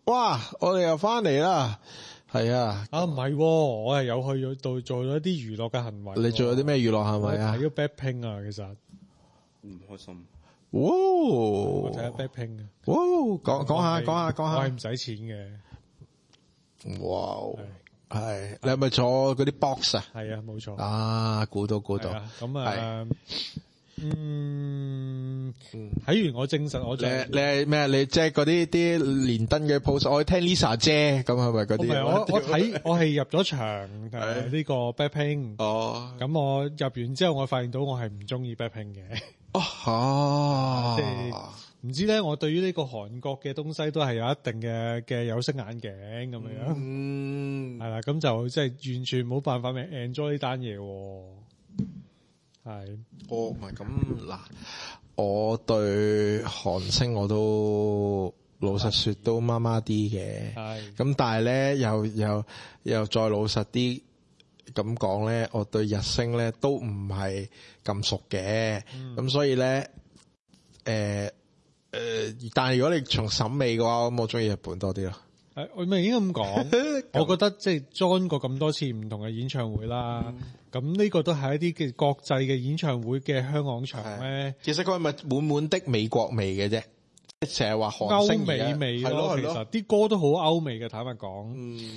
哇！我哋又翻嚟啦，係啊。 唔係，我係有去到做咗一啲娛樂嘅行為。 你做咗啲咩娛樂行為啊？ 睇咗 Blackpink 啊，其實唔開心。 我睇下 Blackpink 啊。 講下。 我係唔使錢嘅。 哇！係你係咪坐嗰啲 box 啊？ 係啊，冇錯。 啊，估到。 咁啊，睇完我證實我就你係咩？你即係嗰啲連登嘅 post，我去聽 Lisa 姐，咁係咪嗰啲？ 唔係，我係入咗場呢個 Blackpink。 哦， 咁我入完之後，我發現到我係唔中意 Blackpink 嘅。即係唔知咧，我對於呢個韓國嘅東西都係有一定嘅有色眼鏡咁樣。係啦，咁就即係完全冇辦法咪 enjoy 呢單嘢。係。 唔係咁嗱，我對韓星我都老實說都麻麻啲嘅。係。咁但係咧，又再老實啲咁講咧，我對日星咧都唔係咁熟嘅。咁所以咧，但係如果你從審美嘅話，咁我中意日本多啲咯。 我咪應該咁講，我覺得即係 join 過咁多次唔同嘅演唱會啦。咁呢個都係一啲嘅國際嘅演唱會嘅香港場咧。 其實佢係咪滿滿的美國味嘅啫？成日話韓星歐美味咯，其實啲歌都好歐美嘅，坦白講。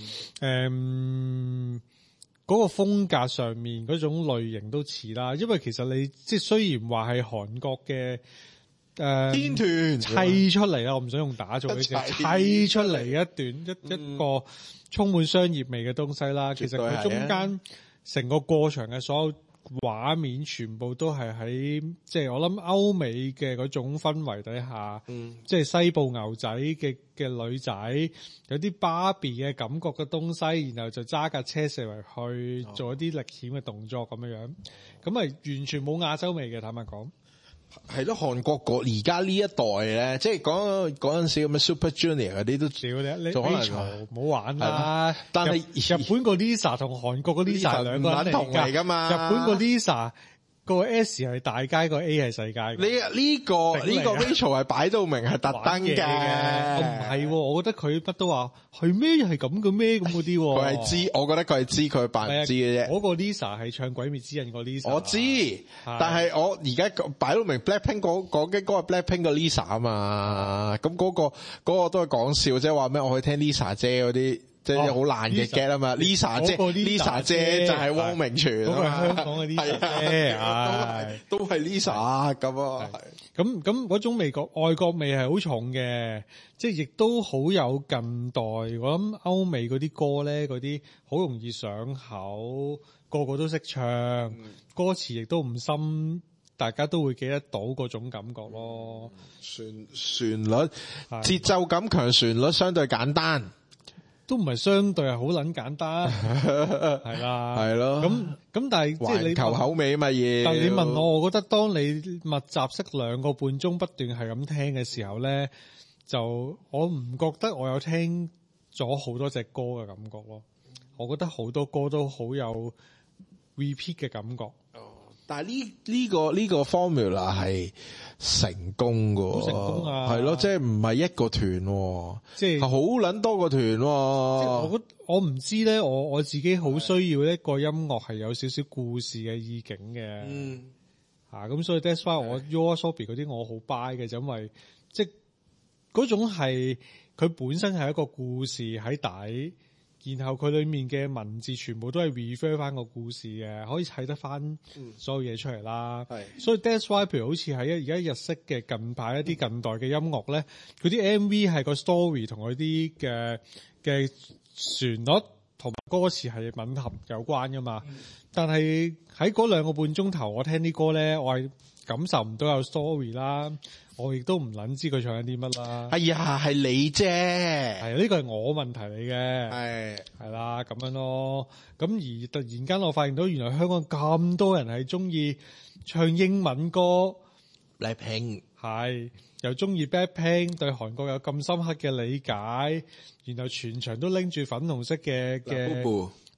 嗰個風格上面嗰種類型都似啦，因為其實你即係雖然話係韓國嘅天團砌出嚟啦，我唔想用打造呢隻砌出嚟一個充滿商業味嘅東西啦。其實佢中間成個過場嘅所有畫面全部都係喺即係我諗歐美嘅嗰種氛圍底下，即係西部牛仔嘅女仔，有啲芭比嘅感覺嘅東西，然後就揸架車射嚟去做一啲歷險嘅動作咁樣，咁係完全冇亞洲味嘅，坦白講。 係咯，韓國而家呢一代咧，即係嗰陣時咁嘅 Super Junior 嗰啲都少你可能唔好玩啦。 但係日本個 Lisa 同韓國個 Lisa 兩個人嚟㗎嘛。日本個 Lisa 個 S 係大街，個 A 係細街。 你呢個 Rachel 係擺到明係特登嘅。 唔係，我覺得佢乜都話係咩係咁嘅咩咁嗰啲。 佢係知，我覺得佢係知，佢扮唔知嘅啫。 嗰個 Lisa 係唱《鬼滅之刃》個 Lisa。 我知，但係我而家擺到明 Blackpink 嗰個 Blackpink 個 Lisa 啊嘛。咁嗰個都係講笑，即係話咩？我去聽 Lisa 姐嗰啲。即係好爛嘅 get 啊嘛 ，Lisa 姐就係汪明荃啊嘛， 香港嘅 Lisa 姐， 都係 Lisa 咁啊。 咁嗰種外國味係好重嘅，即係亦都好有近代。我諗歐美嗰啲歌咧，嗰啲好容易上口，個個都識唱，歌詞亦都唔深，大家都會記得到嗰種感覺咯。 旋律節奏感強，旋律相對簡單。 都唔係相對係好撚簡單，係啦，係咯。咁但係即係你求口味啊嘛嘢。 但係你問我覺得當你密集式2個半鐘不斷係咁聽嘅時候咧，就我唔覺得我有聽咗好多隻歌嘅感覺咯。我覺得好多歌都好有 repeat 嘅感覺。 但係呢個 formula 係成功㗎， 好成功啊！ 係咯，即係唔係一個團，即係好撚多個團。 我唔知咧，我自己好需要一個音樂係有少少故事嘅意境嘅。咁所以 that's why 我 YOASOBI 嗰啲我好 buy 嘅，就因為即係嗰種係佢本身係一個故事喺底。然後佢裏面嘅文字全部都係 refer 翻個故事嘅，可以睇得翻所有嘢出嚟啦。所以 that's why 譬如好似喺而家日式嘅近排一啲近代嘅音樂咧，佢啲 MV 係個 story 同佢啲嘅旋律同埋歌詞係吻合有關噶嘛。但係喺嗰2個半鐘頭，我聽啲歌咧，我係感受唔到有 story 啦。我亦都唔撚知佢唱緊啲乜啦。哎呀，係你啫。 係呢個係我問題嚟嘅。係啦，咁樣咯。咁而突然間我發現到，原來香港咁多人係中意唱英文歌 ，Blackpink 係又中意 Blackpink，對韓國有咁深刻嘅理解，然後全場都拎住粉紅色嘅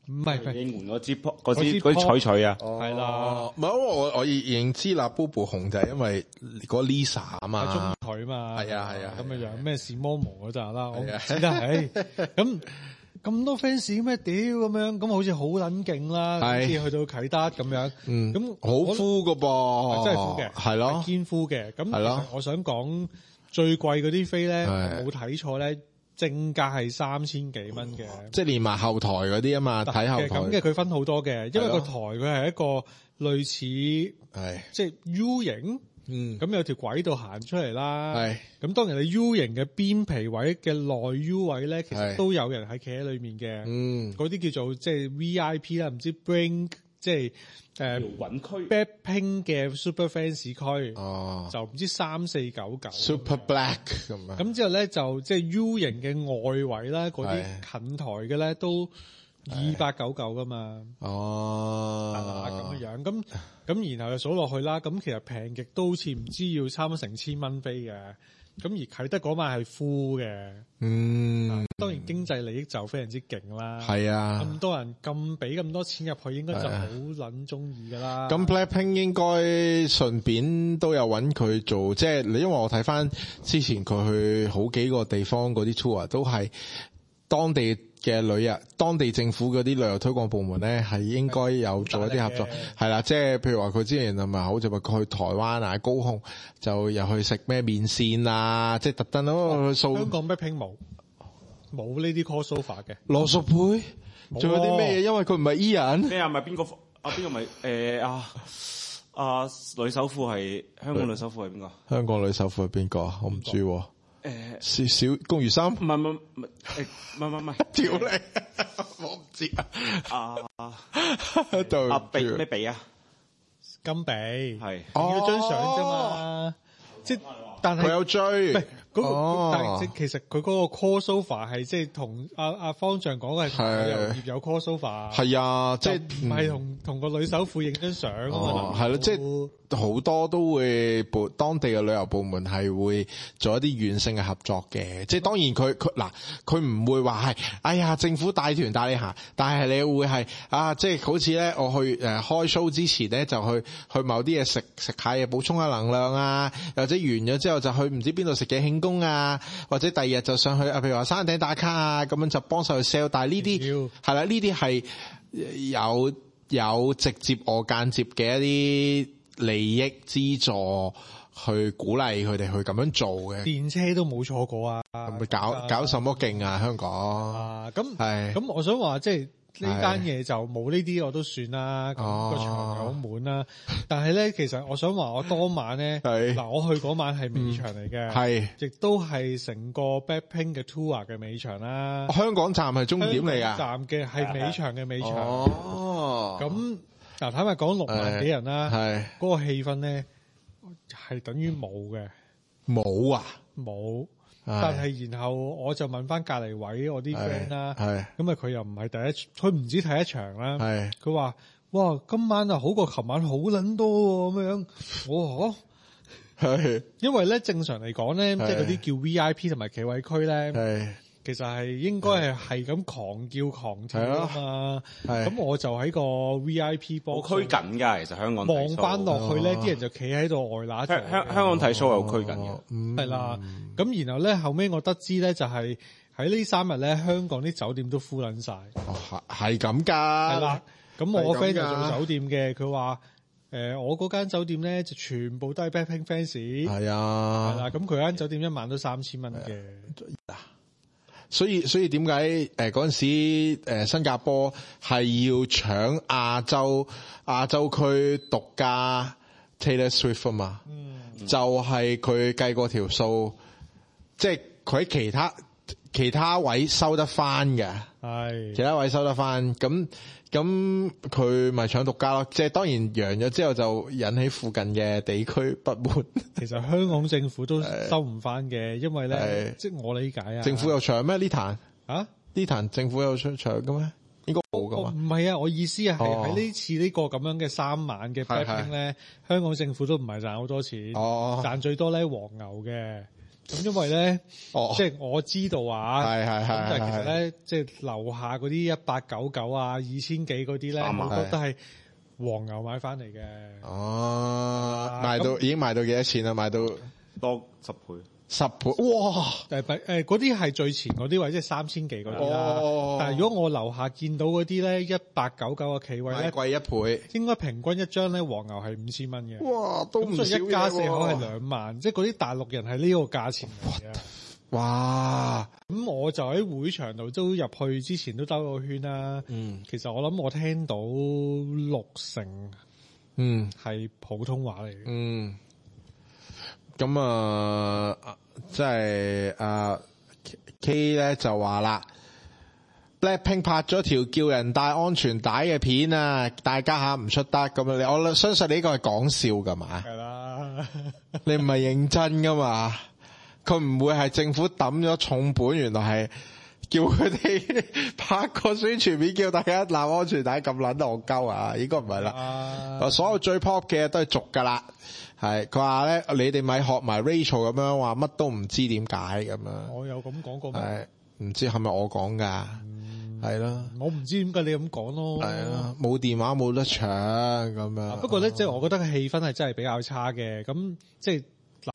唔係應援嗰啲彩啊， 係啦， 唔係我認知啦，Bobo 紅就係因為嗰 Lisa 啊嘛， 中腿嘛， 係啊咁樣樣咩史摩摩嗰陣啦，我唔知啦，咁多 fans 咩屌咁樣，咁好似好撚勁啦，好似去到啟德咁樣，咁好敷噶噃， 真係敷嘅， 係咯， 堅敷嘅，咁其實我想講最貴嗰啲飛咧，冇睇錯咧。正價係3000幾蚊嘅， 即係連埋後台嗰啲啊嘛，睇後台咁嘅佢分好多嘅，因為個台佢係一個類似即係 U 型，咁有條軌道行出嚟啦，咁當然你 U 型嘅邊皮位嘅內 U 位咧，其實都有人係企喺裏面嘅，嗰啲叫做即係 VIP 啦，唔知 Bring 即係。 雲區 Blackpink 嘅 Super Fans 區，就唔知3499 Super Black 咁樣。咁之後咧就即係 U 型嘅外圍啦，嗰啲近台嘅咧都299噶嘛。咁樣咁然後就數落去啦。咁其實平極都好似唔知要差唔多成1000蚊飛嘅。咁而啟德嗰晚係 full 嘅，當然經濟利益就非常之勁啦。係啊，咁多人俾咁多錢入去，應該就好撚中意噶啦。 咁 Blackpink 應該順便都有揾佢做，即係因為我睇翻之前佢去好幾個地方嗰啲 tour 都係當地嘅當地政府嗰啲旅遊推廣部門咧，係應該有做一啲合作，係啦，即係譬如話佢之前係咪好似話去台灣啊、高雄就又去食咩麵線啊，即係特登咯去掃。 香港 Blackpink 冇呢啲 crossover 嘅。 羅淑佩仲有啲咩嘢？因為佢唔係 E 人咩啊？咪邊個邊個咪女首富係香港女首富係邊個？ 香港女首富係邊個？我唔知喎。小龔如心？唔係，屌你！我唔知咩比啊？ 金比係影咗張相啫嘛，即係但係佢有追， 但係其實佢嗰個 crossover 係即係同阿方丈講嘅係旅遊業有 crossover， 係啊，即係唔係同個女首富影張相啊嘛， 係咯，即係好多都會當地嘅旅遊部門係會做一啲遠性嘅合作嘅，即係當然佢唔會話係，哎呀政府帶團帶你行，但係你會係即係好似咧我去開 show 之前咧就去某啲嘢食下嘢補充下能量啊，或者完咗之後就去唔知邊度食嘅慶功啊，或者第二日就上去譬如話山頂打卡啊，咁樣就幫手去 sell， 但係呢啲係啦，呢啲係有直接或間接嘅一啲利益資助去鼓勵佢哋去咁樣做嘅， 電車都冇錯過啊！ 咪搞什麼勁啊？香港咁我想話即係呢單嘢就冇呢啲我都算啦，咁個場又好滿啦。但係咧，其實我想話我當晚咧，嗱我去嗰晚係尾場嚟嘅，亦都係成個 Blackpink 嘅 tour 嘅尾場啦。 香港站係終點嚟㗎， 站嘅係尾場嘅尾場。咁嗱，坦白講6萬幾人啦，嗰個氣氛咧係等於冇嘅， 冇啊， 冇。但係然後我就問翻隔離位我啲 friend 啦，咁佢又唔係第一，佢唔止睇一場啦，佢話哇今晚啊好過琴晚好撚多咁樣，我因為咧正常嚟講咧，即係嗰啲叫 VIP 同埋企位區咧。其實係應該係咁狂叫狂跳啊嘛，咁我就喺個 VIP 波好拘謹㗎，其實香港望翻落去咧，啲人就企喺度呆乸。 香港睇 show 係好拘謹嘅， 係啦。咁然後咧後尾我得知咧就係喺呢3日咧香港啲酒店都 full 撚晒， 係咁㗎。係啦，咁我個 friend 就做酒店嘅，佢話我嗰間酒店咧就全部都係 Blackpink fans。係啊，係啦，咁佢間酒店一晚都3000蚊嘅。 所以點解嗰陣時新加坡係要搶亞洲區獨家 Taylor Swift 啊嘛？就係佢計過條數，即係佢喺其他位收得翻嘅，其他位收得翻，咁佢咪搶獨家咯？即係當然揚咗之後就引起附近嘅地區不滿。其實香港政府都收唔翻嘅，因為咧，即係我理解啊。 政府有搶咩？呢壇呢壇政府有搶嘅咩？應該冇噶嘛？ 唔係啊，我意思係喺呢次呢個咁樣嘅3晚嘅 Blackpink 咧，香港政府都唔係賺好多錢，賺最多咧黃牛嘅。 咁因為咧，即係我知道啊， 係咁就其實咧，即係樓下嗰啲1899啊、2000幾嗰啲咧，好多都係黃牛買翻嚟嘅。 哦，已經賣到幾多錢啦？賣到多10倍。 10倍，哇！ 嗰啲係最前嗰啲位，即係3000幾嗰啲啦。但係如果我樓下見到嗰啲咧，1899嘅企位咧， 貴1倍， 應該平均一張咧黃牛係5000蚊嘅。 哇，都唔少嘢喎。 一家4口係2萬，即係嗰啲大陸人係呢個價錢嚟嘅。 哇！ 咁我就喺會場度都入去之前都兜個圈啦。其實我諗我聽到60%，係普通話嚟嘅。 咁啊，即係K 咧就話啦 ，Blackpink 拍咗條叫人戴安全帶嘅片啊，大家吓唔出得咁樣，我相信你呢個係講笑噶嘛？係啦，你唔係認真噶嘛？佢唔會係政府抌咗重本，原來係叫佢哋拍個宣傳片，叫大家戴安全帶咁撚戇鳩啊？應該唔係啦，所有最 pop 嘅都係俗噶啦。係佢話咧，你哋咪學埋 Rachel 咁樣話，乜都唔知點解咁樣。我有咁講過咩？係唔知係咪我講噶？係咯，我唔知點解你咁講咯。係咯，冇電話冇得搶咁樣。不過咧，即係我覺得個氣氛係真係比較差嘅。咁即係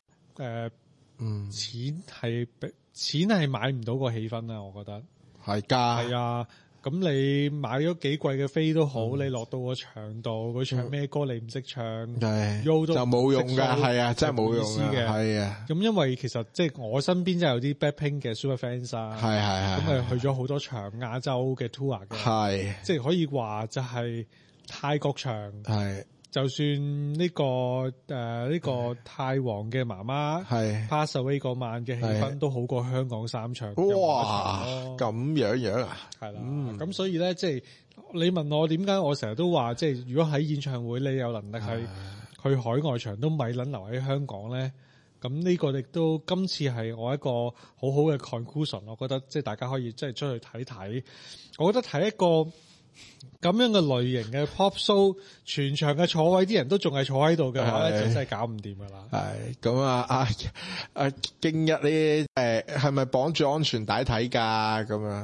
錢係買唔到個氣氛啊！我覺得係噶。係啊。咁你買咗幾貴嘅飛都好，你落到個場度，佢唱咩歌你唔識唱，就冇用噶，係啊，真係冇用嘅，係啊。咁因為其實即係我身邊真係有啲 Blackpink 嘅 super fans 啊，係，咁去咗好多場亞洲嘅 tour 嘅，係，即係可以話就係泰國場，係。就算呢個泰王嘅媽媽係 pass away 嗰晚嘅氣氛都好過香港3場。哇！咁樣啊？係啦。咁所以咧，即係你問我點解我成日都話，即係如果喺演唱會你有能力係去海外場都咪撚留喺香港咧。咁呢個亦都今次係我一個好好嘅 conclusion。我覺得即係大家可以即係出去睇睇。我覺得睇一個咁樣嘅類型嘅 pop show， 全場嘅坐位啲人都仲係坐喺度嘅話咧，就真係搞唔掂噶啦。係咁啊！京一呢係咪綁住安全帶睇噶咁樣？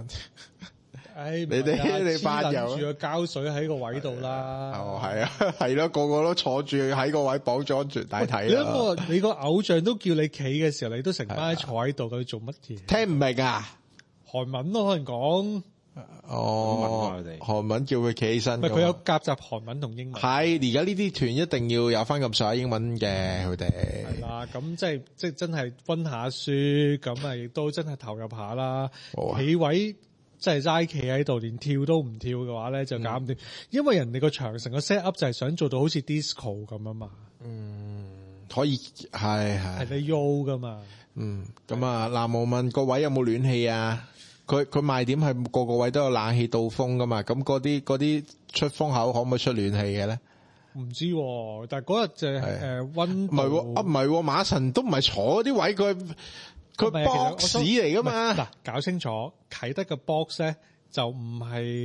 你班友住個膠水喺個位度啦。哦，係啊，係咯，個個都坐住喺個位綁住安全帶睇。你個偶像都叫你企嘅時候，你都成班坐喺度，佢做乜嘢？聽唔明啊？韓文咯，可能講。哦，韓文叫佢企起身，佢有夾雜韓文同英文。係而家呢啲團一定要有翻咁上下英文嘅，佢哋係啦。咁即係真係溫下書，咁啊亦都真係投入下啦。企位即係齋企喺度，連跳都唔跳嘅話咧，就搞唔掂。因為人哋個場成個 set up 就係想做到好似 disco 咁啊嘛。可以係你 U 噶嘛。咁啊，南無問個位有冇暖氣啊？佢賣點係個個位都有冷氣導風噶嘛，咁嗰啲出風口可唔可以出暖氣嘅咧？唔知，但係嗰日就係溫度唔係馬神都唔係坐嗰啲位，佢 box 嚟噶嘛。嗱，搞清楚啟德嘅 box 咧就唔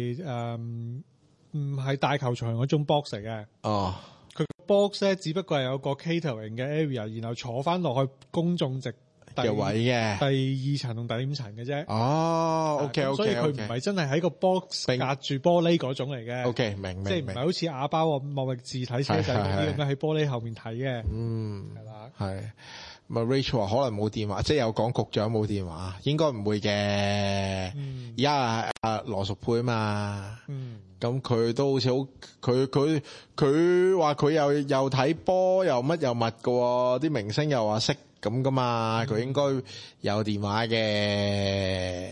係大球場嗰種 box 嚟嘅。哦，佢 box 咧只不過係有個 catering 嘅 area， 然後坐翻落去公眾席嘅位嘅第2層同第5層嘅啫。哦，OK，所以佢唔係真係喺個 box 隔住玻璃嗰種嚟嘅。OK，明，即係唔係好似亞包貿易字體車仔嗰啲咁樣喺玻璃後面睇嘅。係啦，係。咁啊 Rachel 話可能冇電話，即係有講局長冇電話，應該唔會嘅。而家阿羅淑佩啊嘛。咁佢都好似好，佢話佢又睇波又乜又物㗎，啲明星又話識咁噶嘛，佢應該有電話嘅。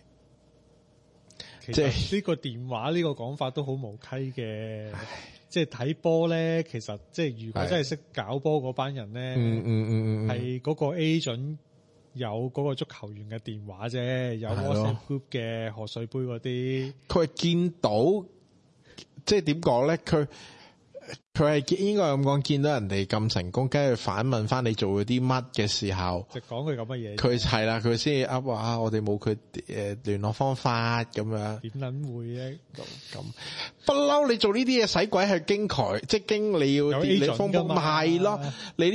即係呢個電話呢個講法都好無稽嘅。即係睇波咧，其實即係如果真係識搞波嗰班人咧，係嗰個 agent 有嗰個足球員嘅電話啫，有 WhatsApp group 嘅賀歲杯嗰啲，佢係見到，即係點講咧？佢係應該咁講，見到人哋咁成功，跟住反問翻你做咗啲乜嘅時候，就講佢咁嘅嘢。佢係啦，佢先噏話我哋冇佢聯絡方法咁樣。點撚會咧？咁不嬲，你做呢啲嘢使鬼係經佢，即係經你要你風波，咪係咯？你呢啲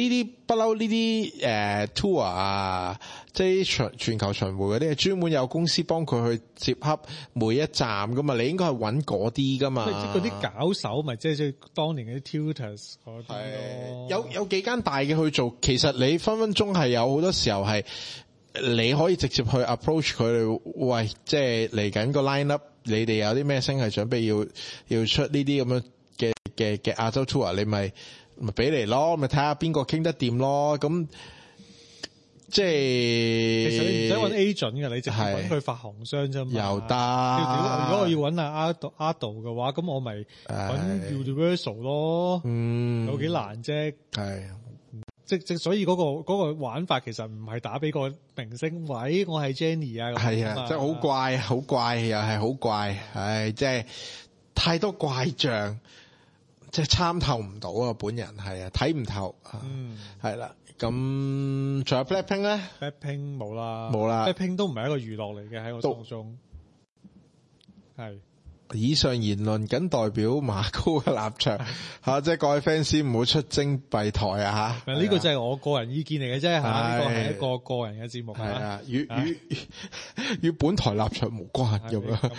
不嬲呢啲tour 啊，即係全球巡迴嗰啲，專門有公司幫佢去接洽每一站噶嘛，你應該係揾嗰啲噶嘛。 即係嗰啲搞手咪即係當年嗰啲 tutors 嗰啲咯。 有幾間大嘅去做，其實你分分鐘係有好多時候係你可以直接去 approach 佢哋，喂，即係嚟緊個 line up，你哋有啲咩星係準備要出呢啲咁樣嘅亞洲 tour， 你咪俾嚟咯，咪睇下邊個傾得掂咯。咁即係其實你唔使揾 agent 嘅，你直接揾佢發行商啫嘛。 又得。 如果我要揾阿 Ado 嘅話，咁我咪揾 Universal 咯。有幾難啫？ 係。 即所以嗰個玩法其實唔係打俾個明星，喂，我係 Jenny 啊。 係啊，即係好怪，又係好怪，係即係太多怪象。即係參透唔到啊！本人係啊，睇唔透啊，係啦。咁仲有 Blackpink 咧 ？Blackpink 冇啦，Blackpink 都唔係一個娛樂嚟嘅喺我心目中。係以上言論僅代表馬高嘅立場嚇，即係各位 fans 唔好出征閉台啊嚇！ 呢個就係我個人意見嚟嘅啫嚇，呢個係一個個人嘅節目。係啊，與本台立場無關咁啊。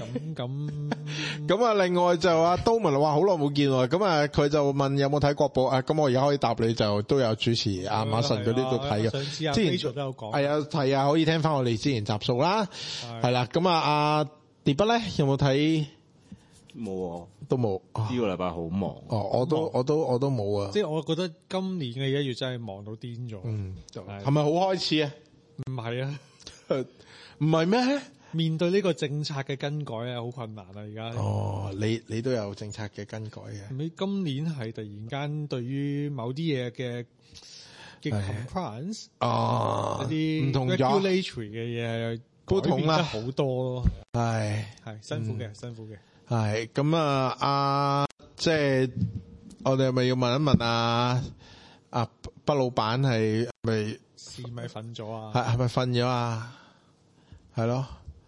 咁啊，另外就阿都文話好耐冇見喎，咁啊佢就問有冇睇國寶啊？咁我而家可以答你，就都有主持亞馬遜嗰啲都睇嘅。之前都有講。 係啊，可以聽翻我哋之前集數啦。係啦，咁啊阿碟筆咧有冇睇？ 冇， 都冇。 呢個禮拜好忙。 我都冇啊。 即係我覺得今年嘅1月真係忙到癲咗。 係咪好開始啊？ 唔係啊， 唔係咩？ 面對呢個政策嘅更改啊，好困難啊！而家你都有政策嘅更改嘅。 你今年係突然間對於某啲嘢嘅 compliance 一啲唔同 regulatory 嘅嘢都同啦好多咯。係辛苦嘅。 係咁啊！即係我哋係咪要問一問啊？畢老闆係咪瞓咗啊？ 係咪瞓咗啊？係咯。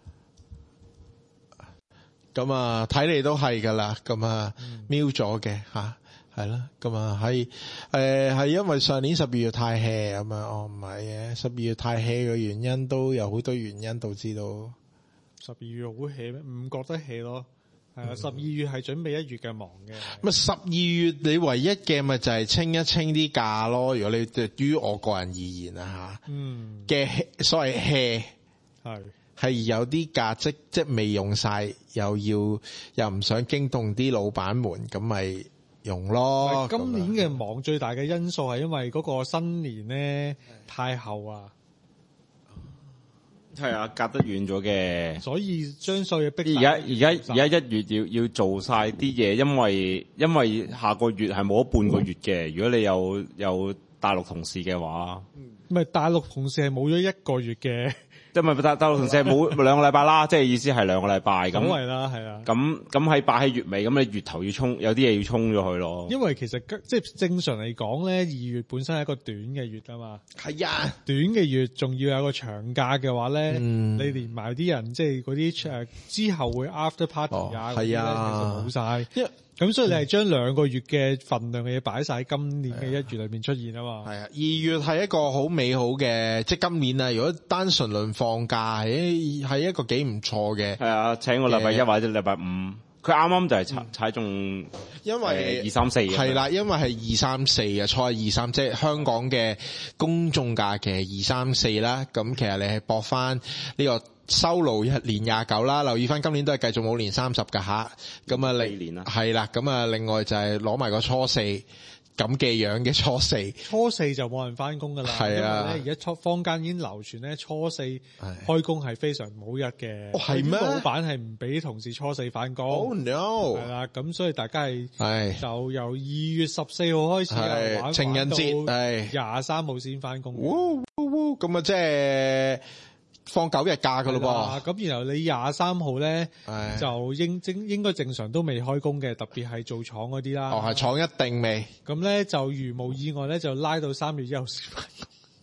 咁啊，睇嚟都係噶啦。咁啊，瞄咗嘅吓，係啦。咁啊，係因為上年12月太 hea 咁啊。唔係嘅，12月太 hea 嘅原因都有好多原因導致到。 12月好 hea 咩？唔覺得 hea 咯。係啊，12月係準備1月嘅忙嘅。 咪12月你唯一嘅咪就係清一清啲假咯。如果你對於我個人而言啊吓，嘅所謂 hea 係有啲價值，即係未用晒，又唔想驚動啲老闆們，咁咪用咯。 今年嘅忙最大嘅因素係因為嗰個新年咧太後啊。 係啊，隔得遠咗嘅， 所以將所有嘢逼。 而家1月要做晒啲嘢，因為下個月係冇咗半個月嘅。如果你有大陸同事嘅話， 唔係大陸同事係冇咗1個月嘅。 即係咪大陸同事係冇2個禮拜啦？即係意思係2個禮拜咁。 咁係啦，係啊。 咁喺擺喺月尾，咁你月頭要衝，有啲嘢要衝咗佢咯。 因為其實即係正常嚟講咧，2月本身係一個短嘅月啊嘛。 係啊， 短嘅月仲要有個長假嘅話咧，你連埋啲人即係嗰啲之後會 after party 啊，係啊，其實冇晒。咁所以你係將2個月嘅份量嘅嘢擺晒喺今年嘅1月裏面出現啊嘛。係啊 ，2月係一個好美好嘅，即係今年啊，如果單純論放假係一個幾唔錯嘅。係啊，請個禮拜1或者禮拜5，佢啱啱就係踩中， 因為 2、3、4 係啦，因為係2、3、4啊，初係2、3，即係香港嘅公眾假期係2、3、4啦。咁其實你係搏翻呢個收爐年29啦，留意翻今年都係繼續冇年30㗎吓。咁啊 4年啦， 係啦。咁啊另外就係攞埋個初四咁嘅樣嘅初四。 初四就冇人翻工噶啦。係啊，因為咧而家坊間已經流傳咧初四開工係非常唔好日嘅。 係咩？ 老闆係唔俾同事初四翻工。 Oh no！ 係啦，咁所以大家係就由2月14號開始玩情人節，係 23號先翻工。 咁啊即係放9日假噶咯噃， 咁然後你23號咧就應該正常都未開工嘅，特別係做廠嗰啲啦。 係廠一定未。 咁咧就如無意外咧就拉到3月1號先翻工。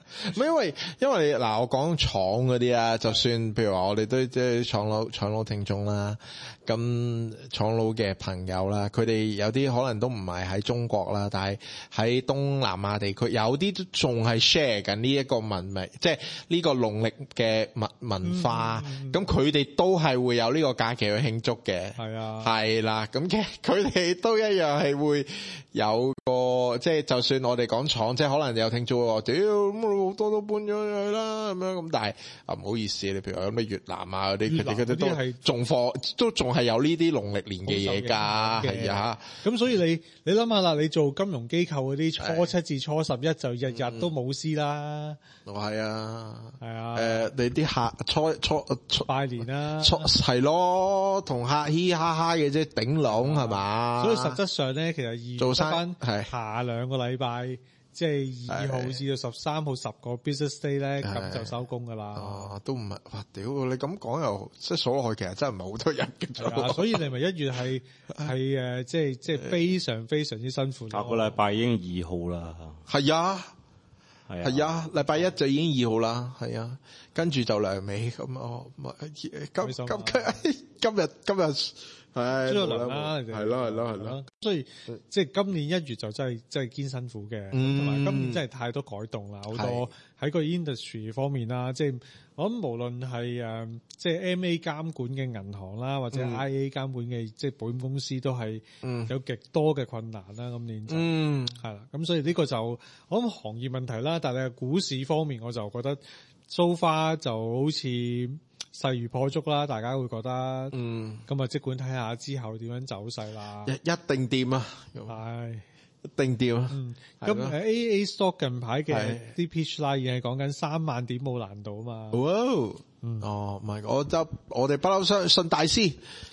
因為嗱，我講廠嗰啲啊，就算譬如話我哋都即係廠佬聽眾啦，咁廠佬嘅朋友啦，佢哋有啲可能都唔係喺中國啦，但係喺東南亞地區有啲都仲係 share 緊呢一個文明，即係呢個農曆嘅文化，咁佢哋都係會有呢個假期去慶祝嘅，係啊，係啦，咁佢哋都一樣係會有個即係就算我哋講廠，即係可能有聽眾話，屌咁好多都搬咗去啦咁樣，咁但係唔好意思，你譬如話有咩越南啊嗰啲，佢哋都係仲係有呢啲農曆年嘅嘢㗎，係啊。咁所以你諗下啦，你做金融機構嗰啲初7至初11就日日都舞獅啦。 係啊，係啊。 你啲客初拜年啦， 係咯，同客嘻嘻哈哈嘅啫，頂籠係嘛。 所以實質上咧，其實做翻下2個禮拜。即係2號至到13號10個 business day 咧，咁就收工噶啦。 哦，都唔係，哇！屌你咁講又即係數落去，其實真係唔係好多人嘅啫。 所以你咪1月係即係非常非常之辛苦。 下個禮拜已經2號啦。 係啊，係啊，禮拜1就已經2號啦。係啊，跟住就兩尾咁哦。今日。係， 出咗糧啦， 係咯。 所以即係今年1月就真係堅辛苦嘅，同埋今年真係太多改動啦，好多喺個 industry 方面啦，即係我諗無論係即係 MA 監管嘅銀行啦，或者 IA 監管嘅即係保險公司都係有極多嘅困難啦。今年係啦，咁所以呢個就我諗行業問題啦，但係股市方面我就覺得 so far 就好似勢如破竹啦，大家會覺得咁啊，即管睇下之後點樣走勢啦。 一定掂啊，係一定掂啊。 咁AA stock 近排嘅啲 pitch line 已經係講緊3萬點冇難度啊嘛。 哦，唔係，我哋不嬲相信大師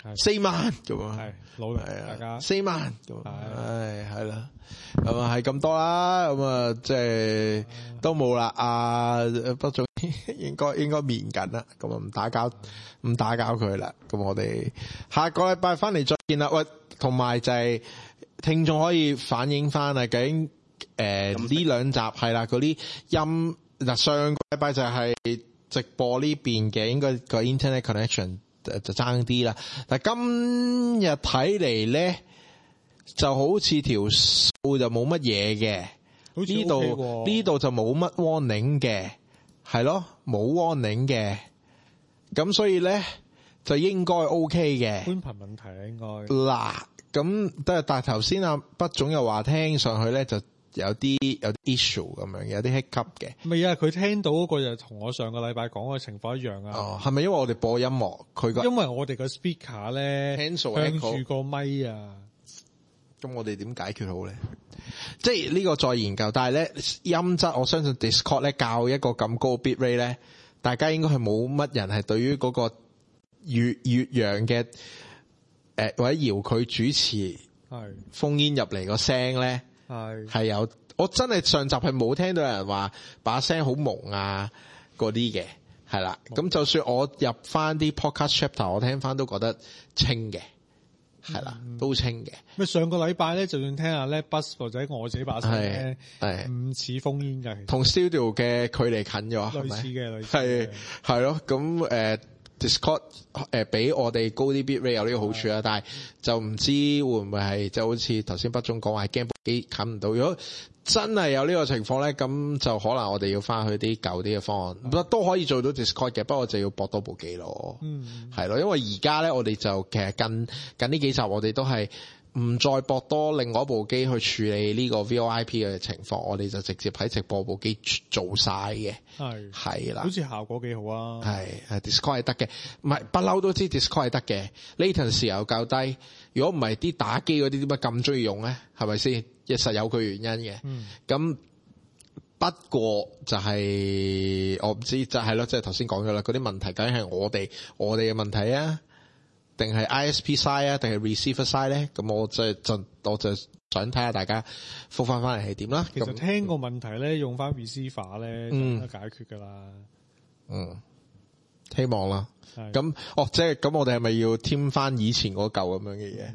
4萬咁啊， 係努力大家 4萬咁，係啦，咁啊係咁多啦，咁啊即係都冇啦。不總應該面緊啦，咁啊唔打攪佢啦。咁我哋下個禮拜翻嚟再見啦。喂，同埋就係聽眾可以反映翻啊，究竟呢2集係啦嗰啲音嗱，上個禮拜就係直播呢邊嘅，應該個 internet connection 就爭啲啦。但係今日睇嚟咧，就好似條數就冇乜嘢嘅。呢度就冇乜 warning 嘅，係咯，冇 warning 嘅。咁所以咧就應該 OK 嘅。 寬頻問題應該。 嗱，咁但係頭先阿畢總又話聽上去咧就有啲 issue 咁樣，有啲 hiccup 嘅。 唔係啊，佢聽到嗰個就同我上個禮拜講嘅情況一樣啊。 哦，係咪因為我哋播音樂佢因為我哋個 speaker 咧向住個咪啊。 咁我哋點解決好咧？即係呢個再研究，但係咧音質我相信 Discord 咧校一個咁高 bit rate 咧，大家應該係冇乜人係對於嗰個越洋嘅或者遙距主持係烽煙入嚟個聲咧係有，我真係上集係冇聽到有人話把聲好蒙啊嗰啲嘅，係啦。咁就算我入翻啲 podcast chapter， 我聽翻都覺得清嘅。係啦，都清嘅。 咩上個禮拜咧，就算聽下咧 bus 或者我自己把聲咧，唔似烽煙㗎， 同 studio 嘅距離近咗， 類似嘅，類似係咯。咁Discord 俾我哋高啲 bit rate 有呢個好處啦，但係就唔知會唔會係就好似頭先畢總講話驚部機近唔到。如果真係有呢個情況咧，咁就可能我哋要翻去啲舊啲嘅方案，都可以做到 Discord 嘅，不過就要駁多部機咯。係咯，因為而家咧我哋就其實近呢幾集我哋都係唔再駁多另外一部機去處理呢個 VoIP 嘅情況，我哋就直接喺直播部機做晒嘅。係啦， 好似效果幾好啊。 係 Discord 係得嘅，唔係不嬲都知 Discord 係得嘅。latency 又較低，如果唔係啲打機嗰啲點解咁中意用咧？係咪先？亦實有佢原因嘅。咁不過就係我唔知，就係咯，即係頭先講咗啦，嗰啲問題究竟係我哋嘅問題啊，定係 ISP side 啊，定係 receiver side 咧？咁我就想睇下大家覆翻嚟係點啦。 其實聽個問題咧，用翻 receiver 咧，就得解決噶啦。希望啦。咁即係咁，我哋係咪要添翻以前嗰嚿咁樣嘅嘢？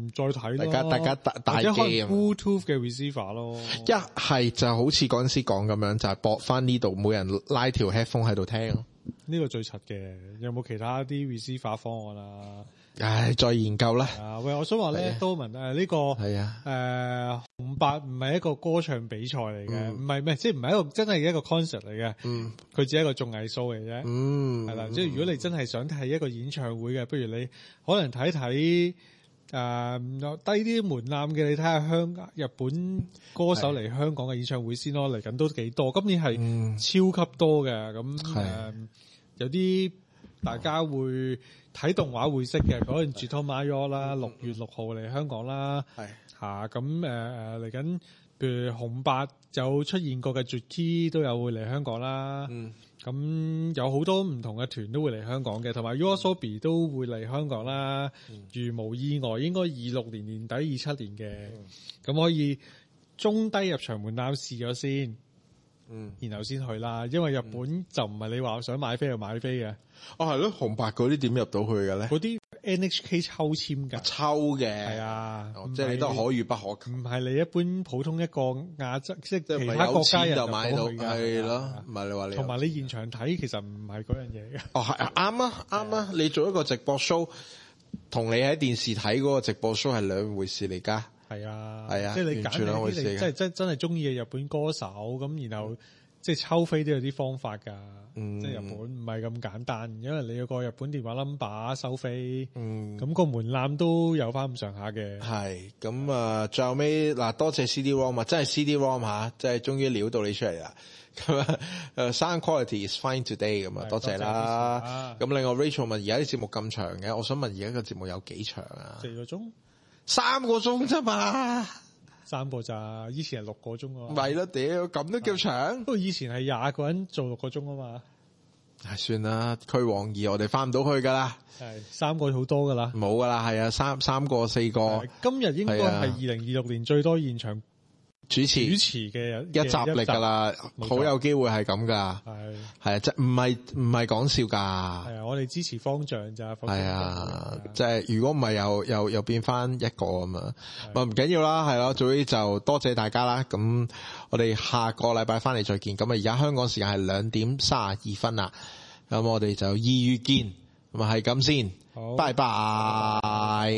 再睇咯。 大家大機啊 ，Bluetooth 嘅 receiver 咯。 一係就好似嗰陣時講咁樣，就係駁翻呢度，每人拉條 headphone 喺度聽咯。 呢個最柒嘅，有冇其他啲 receiver 方案啊？ 唉，再研究啦。 喂，我想話咧，都文呢個係啊， 紅白唔係一個歌唱比賽嚟嘅，唔係即係唔係一個真係一個 concert 嚟嘅，佢只係一個綜藝 show 嚟啫，係啦，即係如果你真係想睇一個演唱會嘅，不如你可能睇睇低啲門檻嘅，你睇下日本歌手嚟香港嘅演唱會先咯，嚟緊都幾多，今年係超級多嘅，咁有啲大家會睇動畫會識嘅，嗰陣 Gito Mayo 啦，6月6號嚟香港啦，咁嚟緊，譬如紅白有出現過嘅 Juki 都有會嚟香港啦，咁有好多唔同嘅團都會嚟香港嘅，同埋 YOASOBI 都會嚟香港啦，如無意外應該26年年底27年嘅，咁可以中低入場門檻試咗先。然後先去啦，因為日本就唔係你話想買飛就買飛嘅。 哦，係咯，紅白嗰啲點入到去嘅咧？ 嗰啲 NHK 抽籤㗎， 抽嘅係啊， 即係你都可遇不可求。 唔係你一般普通一個亞洲，即係其他國家人就買到， 係咯，唔係你話你。 同埋你現場睇其實唔係嗰樣嘢嘅。 哦，係啱啊，啱啊！你做一個直播 show，同你喺電視睇嗰個直播 show 係兩回事嚟㗎。 係啊， 即係你揀啲你真係中意嘅日本歌手咁，然後即係抽飛都有啲方法㗎。即係日本唔係咁簡單，因為你有個日本電話 number 收飛，咁個門檻都有翻咁上下嘅。 係咁啊，最後尾嗱，多謝 CD-ROM 啊，真係 CD-ROM 嚇，即係終於料到你出嚟啦。咁啊，sound quality is fine today 咁啊，多謝啦。咁另外 Rachel 問而家啲節目咁長嘅，我想問而家個節目有幾長啊 ？4個鐘 ，3個鐘啫嘛。 3個咋？以前係6個鐘啊。 咪咯，屌咁都叫長？ 不過以前係20個人做6個鐘啊嘛。 算啦，區往二我哋翻唔到去噶啦。 係3個好多噶啦。 冇噶啦，係啊，三個4個。 今日應該係2026年最多現場主持嘅一集嚟噶啦，好有機會係咁噶。係啊，即係唔係講笑噶。 係啊，我哋支持方丈咋。 係啊，即係如果唔係又變翻一個咁啊，唔緊要啦，係咯，總之就多謝大家啦。咁我哋下個禮拜翻嚟再見。咁啊，而家香港時間係2點32分啦。咁我哋就2月見。咁啊係咁先，拜拜。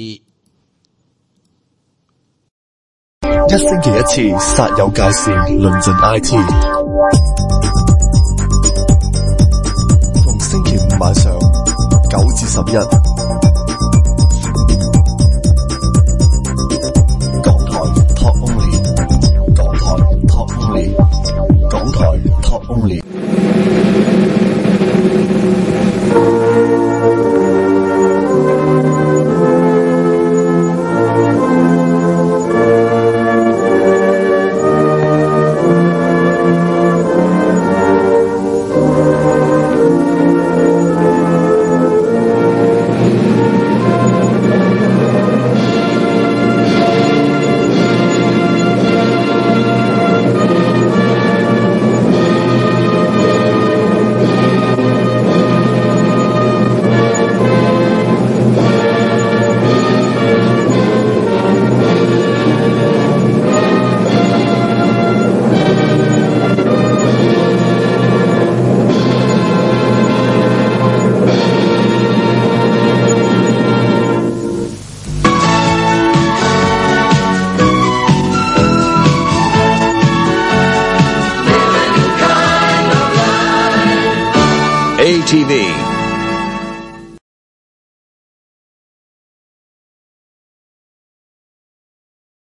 一星期一次煞有介事，論盡 IT。逢星期五晚上9至11，港台 Talk Only， 港台 Talk Only， 港台 Talk Only。 ATV